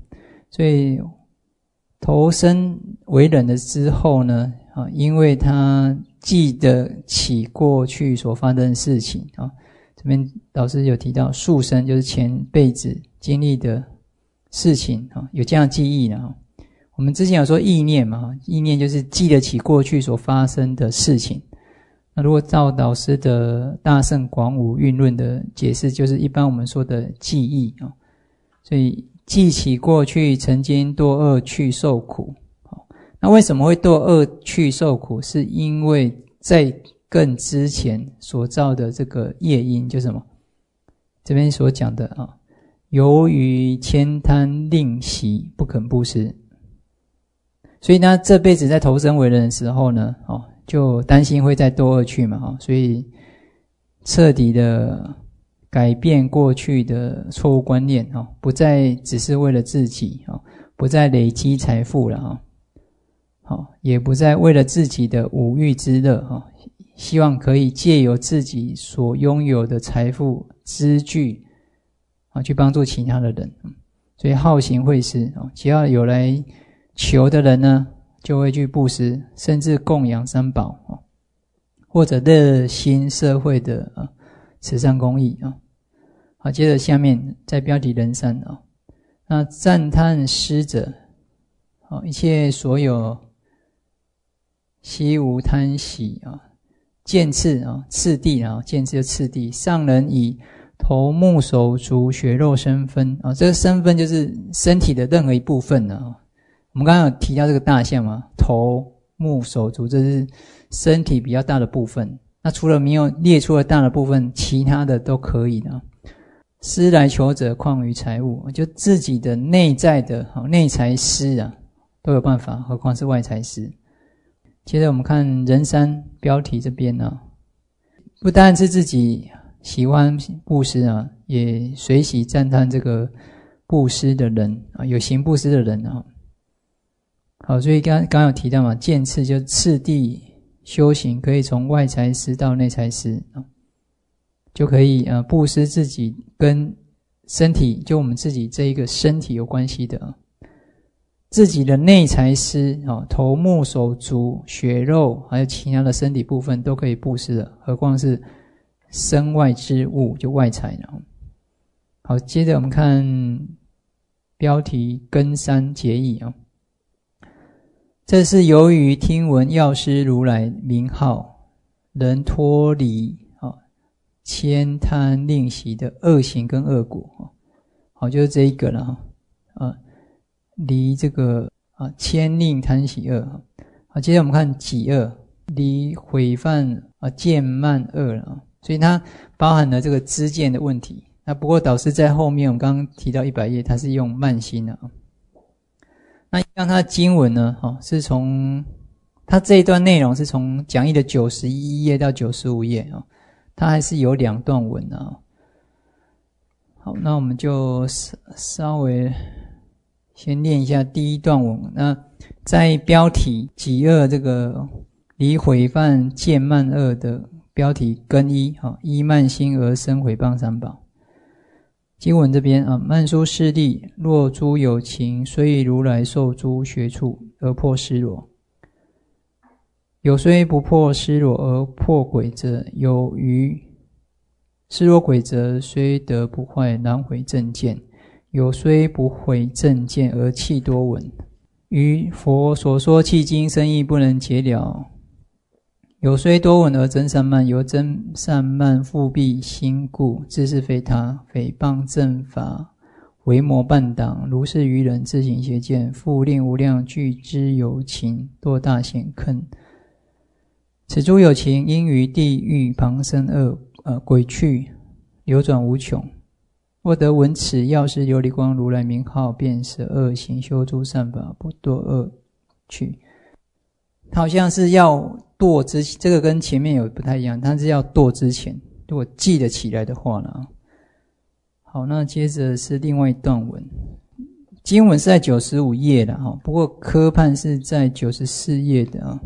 所以投生为人的之后呢，啊，因为他记得起过去所发生的事情啊，这边老师有提到宿生就是前辈子经历的事情啊，有这样记忆呢。我们之前有说意念嘛，意念就是记得起过去所发生的事情。那如果照老师的大乘广武运论的解释，就是一般我们说的记忆啊，所以记起过去曾经堕恶去受苦。那为什么会堕恶去受苦？是因为在更之前所造的这个业因，就是什么？这边所讲的啊，由于悭贪吝惜不肯布施，所以他这辈子在投生为人的时候呢，哦，就担心会再堕恶去嘛，哦，所以彻底的改变过去的错误观念，哦，不再只是为了自己，哦，不再累积财富了，哦。好，也不再为了自己的五欲之乐，哈，希望可以借由自己所拥有的财富资具，啊，去帮助其他的人。所以好行惠施，只要有来求的人呢，就会去布施，甚至供养三宝，或者热心社会的啊慈善公益啊。好，接着下面在标题人善啊，那赞叹施者，好，一切所有。悉无贪喜啊，见次啊，次第啊，见次就次第。上人以头目手足血肉身分啊，这个身分就是身体的任何一部分啊。我们刚刚有提到这个大象嘛，头目手足这是身体比较大的部分。那除了没有列出了大的部分，其他的都可以的。施来求者况于财物，就自己的内在的内财施啊，都有办法，何况是外财施。接着我们看人三标题这边呢，不单是自己喜欢布施啊，也随喜赞叹这个布施的人啊，有行布施的人啊。好，所以刚刚有提到嘛，见次就次第修行，可以从外财施到内财施啊，就可以呃布施自己跟身体，就我们自己这一个身体有关系的啊。自己的内财施，头目手足血肉还有其他的身体部分都可以布施的，何况是身外之物，就外财呢。好，接着我们看标题根三结义啊，这是由于听闻药师如来名号，能脱离啊悭贪吝惜的恶行跟恶果。好，就是这一个了哈啊。离这个啊悭吝贪喜恶。好，接着我们看己恶，离毁犯啊见慢恶了啊，所以它包含了这个知见的问题。那不过导师在后面我们刚刚提到一百页，它是用慢心的啊。那像它的经文呢，哦，是从它这一段内容是从讲义的九十一页到九十五页啊，它还是有两段文啊。好，那我们就稍微先念一下第一段文。那在标题己恶这个离毁犯见慢恶的标题根一，好，依慢心而生毁谤三宝。经文这边啊，慢书示例，若诸有情，虽如来受诸学处而破失罗，有虽不破失罗而破鬼者，有余失罗鬼则虽得不坏，难毁正见。有虽不毁正见而气多闻，于佛所说契经深义不能解了。有虽多闻而增善慢，由增善慢复蔽心故，自是非他，诽谤正法，为魔伴党，如是愚人自行邪见，复令无量具之有情堕大险坑。此诸有情因于地狱旁生恶呃鬼趣，流转无穷。若得闻此药师琉璃光如来名号，便舍恶行，修诸善法，不堕恶趣。他好像是要堕之前，这个跟前面有不太一样，他是要堕之前，如果记得起来的话呢。好，那接着是另外一段文，经文是在九十五页的哈，不过科判是在九十四页的啊。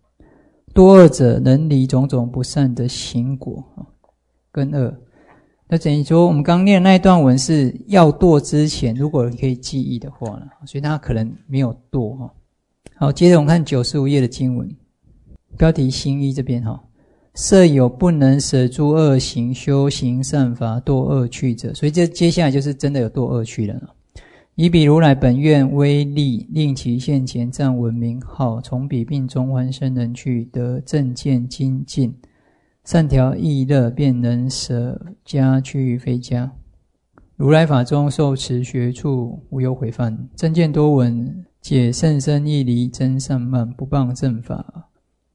多恶者能离种种不善的行果，根恶。 那等于说我们刚念的那一段文是要堕之前，如果可以记忆的话了，所以他可能没有堕哈。好，接着我们看九十五页的经文，标题新一这边哈，设有不能舍诸恶行，修行善法，堕恶趣者，所以这接下来就是真的有堕恶趣了。以彼如来本愿威力，令其现前暂闻名号，从彼病中还生人去，得正见精进，善调意乐，便能舍家去非家。如来法中受持学处，无有毁犯。正见多闻，解甚深义理，真善慢，不谤正法，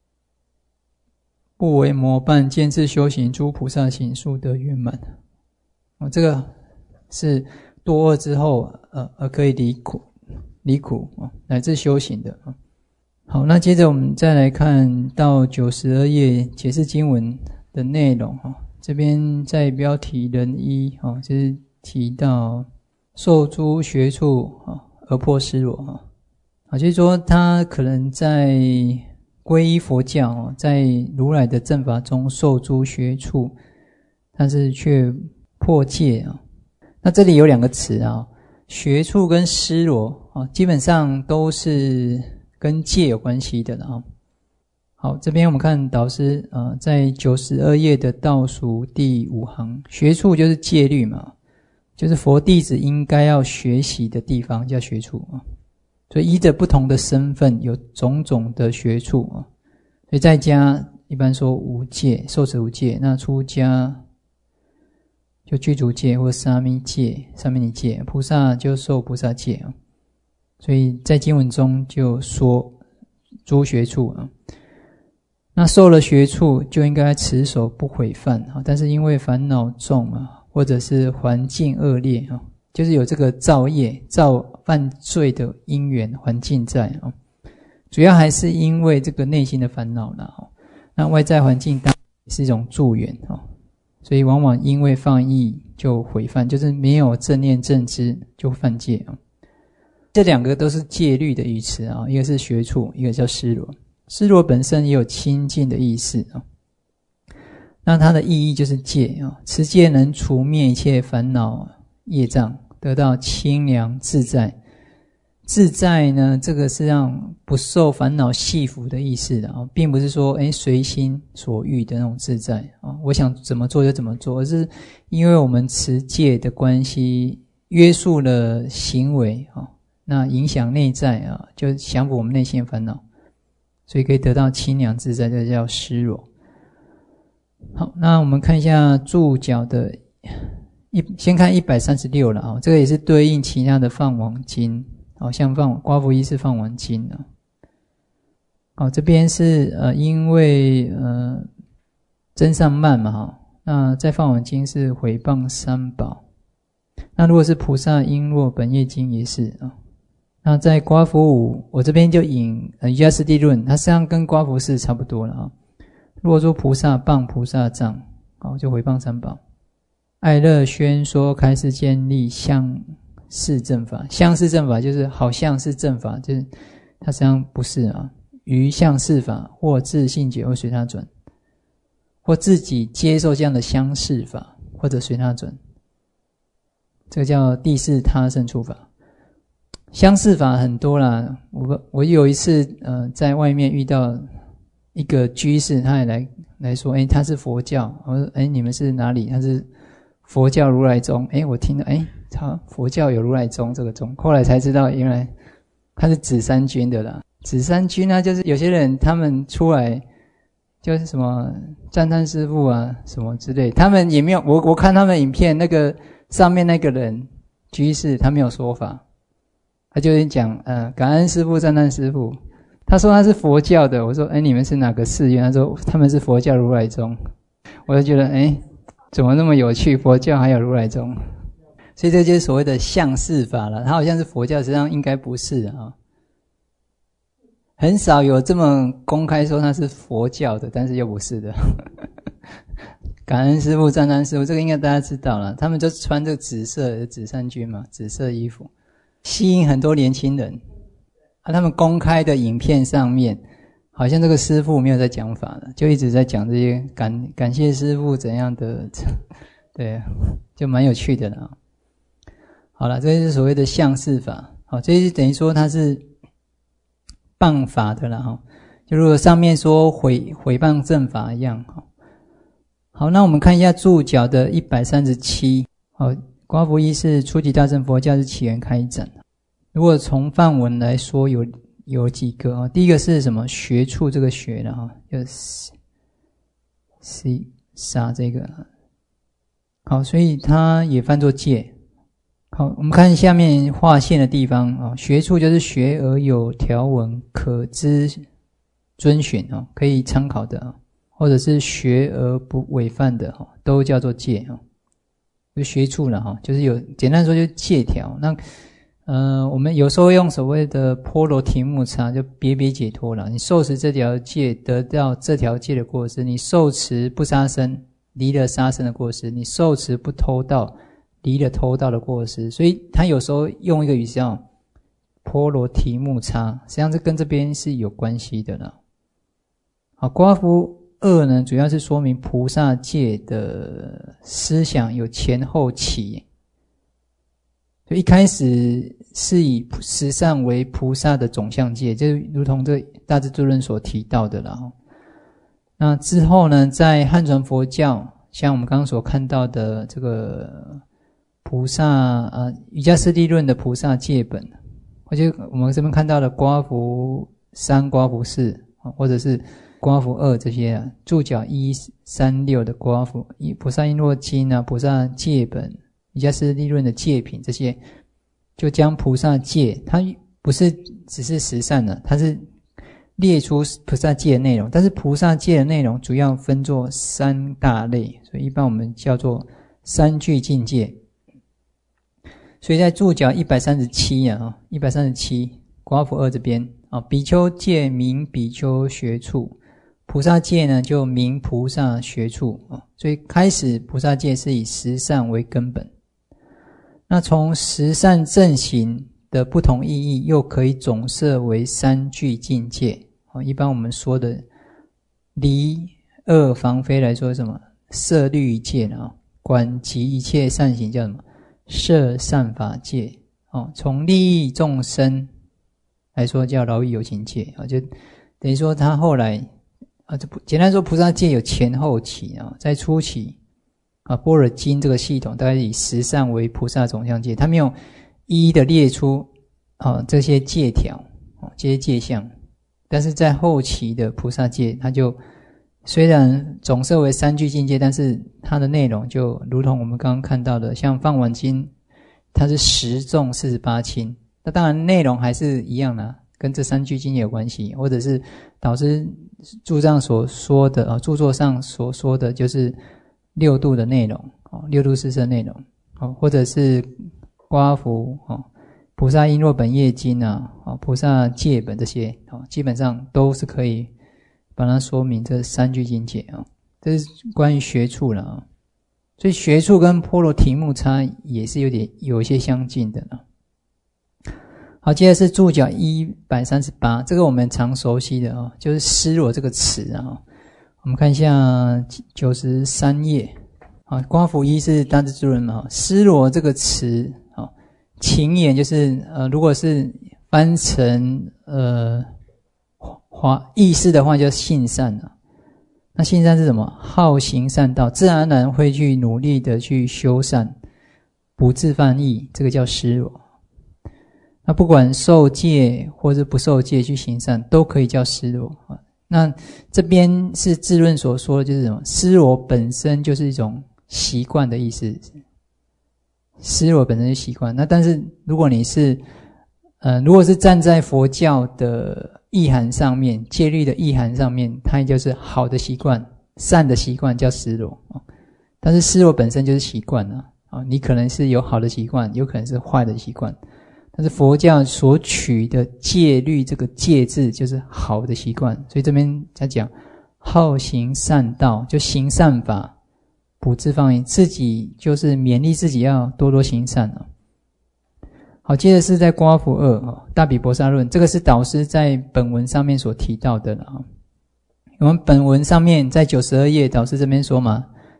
不为魔伴，见智修行，诸菩萨行，速得圆满。哦，这个是堕恶之后，呃，而可以离苦，离苦哦，乃至修行的。好，那接着我们再来看到九十二页解释经文的内容哈。这边在标题人一哈，就是提到受诸学处啊而破失罗哈，啊，就是说他可能在皈依佛教，在如来的正法中受诸学处，但是却破戒啊。那这里有两个词啊，学处跟失罗啊，基本上都是跟戒有关系的啊。好，这边我们看导师呃，在九十二页的倒数第五行，学处就是戒律嘛，就是佛弟子应该要学习的地方叫学处啊。所以依着不同的身份有种种的学处啊。所以在家一般说无戒，受持无戒，那出家就具足戒或沙弥戒、沙弥尼戒，菩萨就受菩萨戒啊。所以在经文中就说诸学处啊。那受了学处就应该持守不毁犯啊，但是因为烦恼重啊，或者是环境恶劣啊，就是有这个造业、造犯罪的因缘环境在啊，主要还是因为这个内心的烦恼啦。那外在环境当然是一种助缘啊，所以往往因为放逸就毁犯，就是没有正念正知就犯戒啊。这两个都是戒律的语词啊，一个是学处，一个叫失罗。失罗本身也有清净的意思啊，那它的意义就是戒啊，持戒能除灭一切烦恼业障，得到清凉自在。自在呢，这个是让不受烦恼系缚的意思的啊，并不是说诶随心所欲的那种自在啊，我想怎么做就怎么做，而是因为我们持戒的关系，约束了行为啊，那影响内在啊，就降服我们内心的烦恼。所以可以得到清凉自在，这叫失罗。好，那我们看一下注脚的一，先看一百三十六了啊，这个也是对应其他的放王经，好像放刮胡一是放王经啊。好，这边是呃因为呃真善慢嘛哈，那在放王经是毁谤三宝，那如果是菩萨璎珞本业经也是啊。那在刮胡五，我这边就引呃瑜伽师地论，它实际上跟刮胡四差不多了啊。如果说菩萨谤菩萨藏，好就毁谤三宝。爱乐宣说开示建立相似正法，相似正法就是好像是正法，就是它实际上不是啊。于相似法或自性解或随他转，或自己接受这样的相似法，或者随他转，这个叫第四他胜处法。相似法很多啦，我我有一次呃在外面遇到一个居士，他也来来说，诶他是佛教，我说诶你们是哪里？他是佛教如来宗。诶我听了，诶他佛教有如来宗这个宗，后来才知道原来他是紫山军的啦。紫山军呢，就是有些人他们出来就是什么赞叹师父啊什么之类，他们也没有，我我看他们影片，那个上面那个人居士他没有说法。他就是讲呃感恩师父赞叹师父，他说他是佛教的，我说诶你们是哪个寺院？他说他们是佛教如来宗。我就觉得诶怎么那么有趣，佛教还有如来宗，所以这就是所谓的相似法了，他好像是佛教，实际上应该不是啊，很少有这么公开说他是佛教的，但是又不是的。感恩师父赞叹师父，这个应该大家知道了，他们就穿这个紫色的紫衫军嘛，紫色衣服，吸引很多年轻人啊，他们公开的影片上面好像这个师父没有在讲法了，就一直在讲这些感感谢师父怎样的对，就蛮有趣的了。好了，这是所谓的相似法。好，这是等于说它是谤法的了哈。就如果上面说毁毁谤正法一样。好，那我们看一下注脚的一百三十七。好，刮福一是初级大乘佛教是起源开展。如果从梵文来说，有有几个啊？第一个是什么？学处这个学的哈，就是西沙这个。好，所以它也翻作戒。好，我们看下面划线的地方啊，学处就是学而有条文，可知遵循啊，可以参考的啊，或者是学而不违犯的哈，都叫做戒啊。就学处了哈，就是有简单说就是戒条。那呃，我们有时候用所谓的波罗提木叉，就别别解脱了。你受持这条戒，得到这条戒的过失；你受持不杀生，离了杀生的过失；你受持不偷盗，离了偷盗的过失。所以他有时候用一个语气叫波罗提木叉，实际上这跟这边是有关系的了。好，刮福二呢，主要是说明菩萨戒的思想有前后起。就一开始是以十善为菩萨的总相戒，就如同这大智度论所提到的了。那之后呢，在汉传佛教，像我们刚刚所看到的这个菩萨啊，瑜伽师地论的菩萨戒本，或者我们这边看到的刮福三、刮福四，或者是刮福二这些啊，注脚一三六的刮福菩萨璎珞经啊，菩萨戒本。瑜伽师地论的戒品，这些就将菩萨戒，它不是只是十善的，它是列出菩萨戒的内容，但是菩萨戒的内容主要分作三大类，所以一般我们叫做三具境界。所以在注脚一百三十七啊，一百三十七刮福二这边啊，比丘戒名比丘学处，菩萨戒呢就名菩萨学处啊，所以开始菩萨戒是以十善为根本。那从十善正行的不同意义，又可以总摄为三具境界。一般我们说的离恶防非来说什么？摄律仪戒啊，管及一切善行叫什么？摄善法戒。哦，从利益众生来说叫劳逸有情戒啊，就等于说他后来啊，这简单说菩萨戒有前后期啊，在初期。啊，般若经这个系统大概以十善为菩萨总相戒，它没有一一的列出啊这些戒条啊这些戒相，但是在后期的菩萨戒，它就虽然总摄为三具境界，但是它的内容就如同我们刚刚看到的，像梵网经，它是十众四十八轻，那当然内容还是一样的，跟这三具境界有关系，或者是导师注上所说的啊，著作上所说的就是。六度的内容，六度四摄内容，或者是刮福、菩萨璎珞本业经啊、菩萨戒本这些，基本上都是可以把它说明这三具境界啊。这是关于学处了啊，所以学处跟波罗提木叉也是有点有一些相近的了。好，接着是注脚一百三十八，这个我们常熟悉的啊，就是失落这个词啊。我们看一下九十三页，啊，刮福一是大智度论嘛，失罗这个词，啊，情言就是呃，如果是翻成呃华意思的话，叫性善啊。那性善是什么？好行善道，自然而然会去努力的去修善，不自犯意，这个叫失罗。那不管受戒或者不受戒去行善，都可以叫失罗啊。那这边是智论所说的就是什么？失罗本身就是一种习惯的意思，失罗本身是习惯。那但是如果你是呃，如果是站在佛教的意涵上面，戒律的意涵上面，它就是好的习惯，善的习惯叫失罗。但是失罗本身就是习惯啊，啊，你可能是有好的习惯，有可能是坏的习惯。但是佛教所取的戒律，这个戒字就是好的习惯，所以这边在讲好行善道，就行善法，不自放逸，自己就是勉励自己要多多行善啊。好，接着是在刮福二大比婆萨论，这个是导师在本文上面所提到的了啊。我们本文上面在九十二页，导师这边说嘛，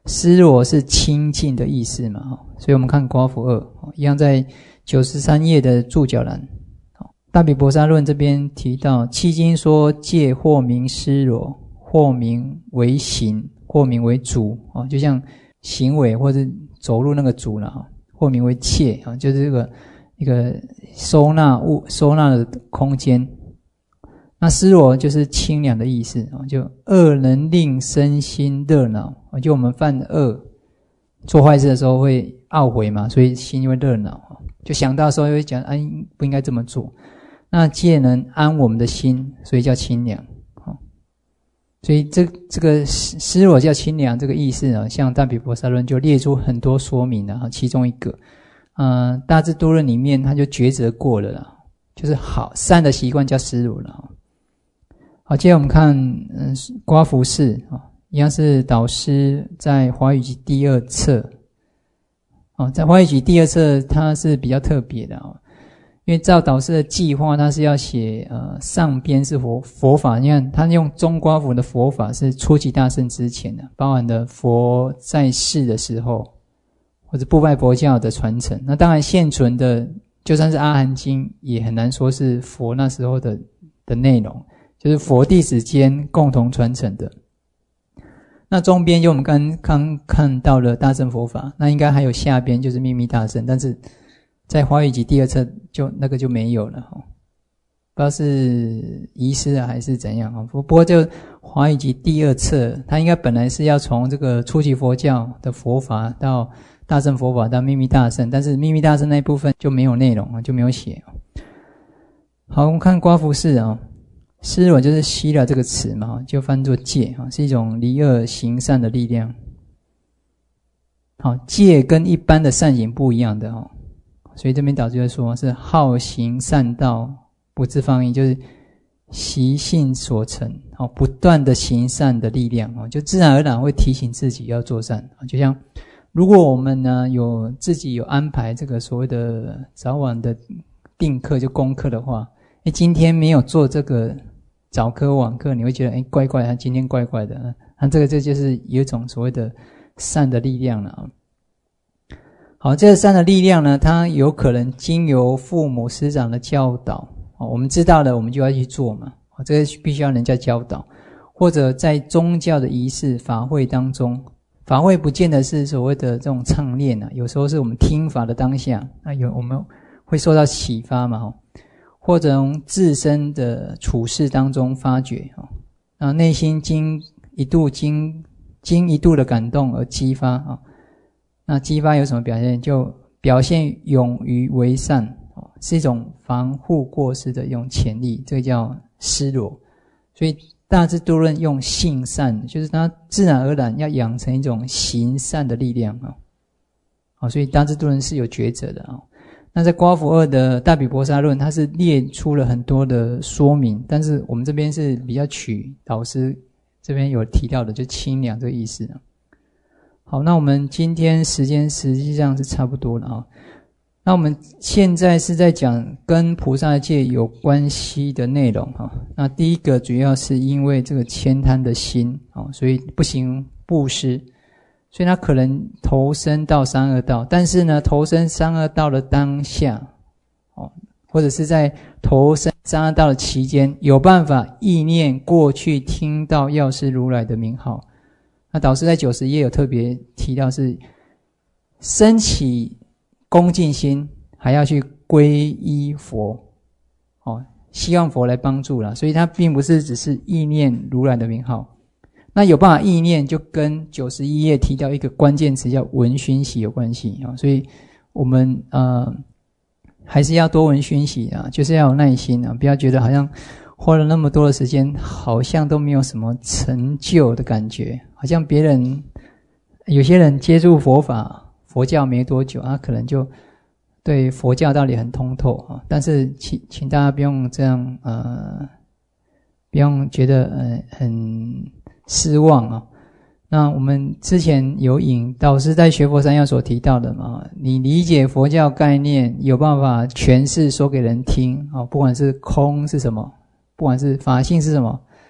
尸罗是清净的意思嘛，所以我们看瓜符二一样在九十三页的注脚栏，大毗婆沙论这边提到，迄今说戒或名尸罗，或名为行，或名为主，就像行为或是走路那个主啦，或名为切，就是这个一个收纳物收纳的空间。那尸罗就是清凉的意思，就恶能令身心热恼，就我们犯恶做坏事的时候会懊悔嘛，所以心会热恼，就想到的时候会讲哎，不应该这么做。那戒能安我们的心，所以叫清凉。所以这这个尸罗叫清凉这个意思呢，像大毗婆沙论就列出很多说明了，其中一个呃，大智度论里面他就抉择过了啦，就是好善的习惯叫尸罗了。好，接着我们看嗯瓜符四啊，一样是导师在华语集第二册啊，在华语集第二册它是比较特别的啊，因为照导师的计划，他是要写呃上边是佛佛法，你看他用中瓜符的佛法是初级大圣之前的，包含了佛在世的时候或者部派佛教的传承。那当然现存的就算是阿含经也很难说是佛那时候的的内容，就是佛弟子间共同传承的。那中边就我们刚刚看到了大乘佛法，那应该还有下边就是秘密大乘，但是在华语集第二册就那个就没有了，不知道是遗失啊还是怎样。不过就华语集第二册，它应该本来是要从这个初级佛教的佛法到大乘佛法到秘密大乘，但是秘密大乘那一部分就没有内容，就没有写。好，我们看瓜符四啊，尸罗就是希了这个词嘛，就翻作戒，是一种离恶行善的力量。好，戒跟一般的善行不一样的哦，所以这边导师就说是好行善道，不自放逸，就是习性所成，不断的行善的力量，就自然而然会提醒自己要做善。就像如果我们呢有自己有安排这个所谓的早晚的定课就功课的话，诶今天没有做这个早课晚课，你会觉得诶怪怪的，今天怪怪的，那这个这就是有一种所谓的善的力量了。好，这个善的力量呢，它有可能经由父母师长的教导，我们知道了我们就要去做嘛，这个必须要人家教导，或者在宗教的仪式法会当中，法会不见得是所谓的这种唱念啊，有时候是我们听法的当下，那有我们会受到启发嘛，或者从自身的处事当中发觉，啊，内心经一度经经一度的感动而激发啊。那激发有什么表现？就表现勇于为善，是一种防护过失的一种潜力，这个叫尸罗。所以大智度论用性善，就是它自然而然要养成一种行善的力量啊。所以大智度论是有抉择的啊。那在瓜符二的大毗婆沙论，它是列出了很多的说明，但是我们这边是比较取导师这边有提到的，就清凉这个意思啊。好，那我们今天时间实际上是差不多了啊。那我们现在是在讲跟菩萨戒有关系的内容啊。那第一个主要是因为这个悭贪的心啊，所以不行布施，所以他可能投身到三恶道，但是呢，投身三恶道的当下，哦，或者是在投身三恶道的期间，有办法意念过去听到药师如来的名号。那导师在九十页有特别提到是升起恭敬心，还要去皈依佛，哦，希望佛来帮助啦，所以他并不是只是意念如来的名号。那有办法意念，就跟九十一页提到一个关键词叫闻熏习有关系啊，所以我们呃还是要多闻熏习啊，就是要有耐心啊，不要觉得好像花了那么多的时间，好像都没有什么成就的感觉，好像别人有些人接触佛法佛教没多久，他可能就对佛教道理很通透啊，但是请请大家不用这样呃，不用觉得呃很失望啊。那我们之前有引导师在学佛三要所提到的嘛，你理解佛教概念，有办法诠释说给人听啊，不管是空是什么，不管是法性是什么，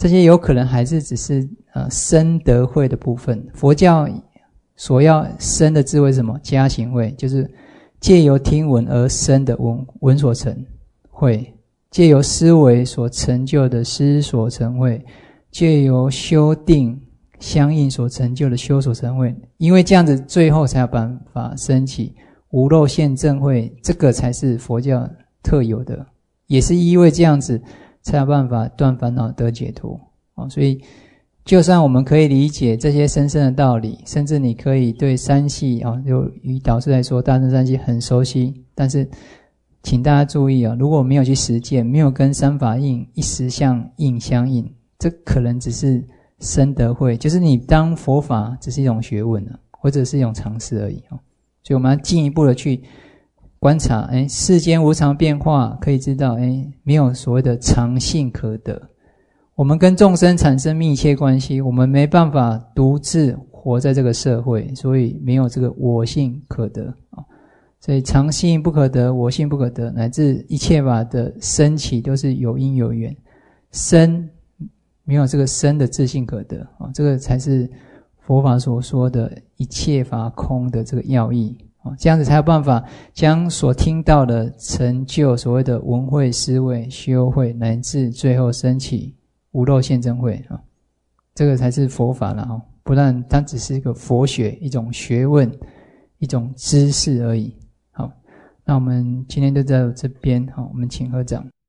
这些有可能还是只是呃生得慧的部分。佛教所要生的智慧是什么？加行慧，就是借由听闻而生的闻闻所成慧，借由思维所成就的思所成慧，借由修定相应所成就的修所成慧。因为这样子最后才有办法升起无漏现正慧，这个才是佛教特有的，也是因为这样子才有办法断烦恼得解脱。所以就算我们可以理解这些深深的道理，甚至你可以对三系就以导师来说大乘三系很熟悉，但是请大家注意如果没有去实践，没有跟三法印一实相应相应，这可能只是生得慧，就是你当佛法只是一种学问或者是一种常识而已。所以我们要进一步的去观察，哎，世间无常变化，可以知道，哎，没有所谓的常性可得。我们跟众生产生密切关系，我们没办法独自活在这个社会，所以没有这个我性可得。所以常性不可得，我性不可得，乃至一切法的生起都是有因有缘，生没有这个生的自性可得，这个才是佛法所说的一切法空的这个要义。这样子才有办法将所听到的成就所谓的闻慧、思慧、修慧，乃至最后升起无漏现正慧，这个才是佛法了，不然它只是一个佛学，一种学问，一种知识而已。好，那我们今天就到这边，好，我们请合掌。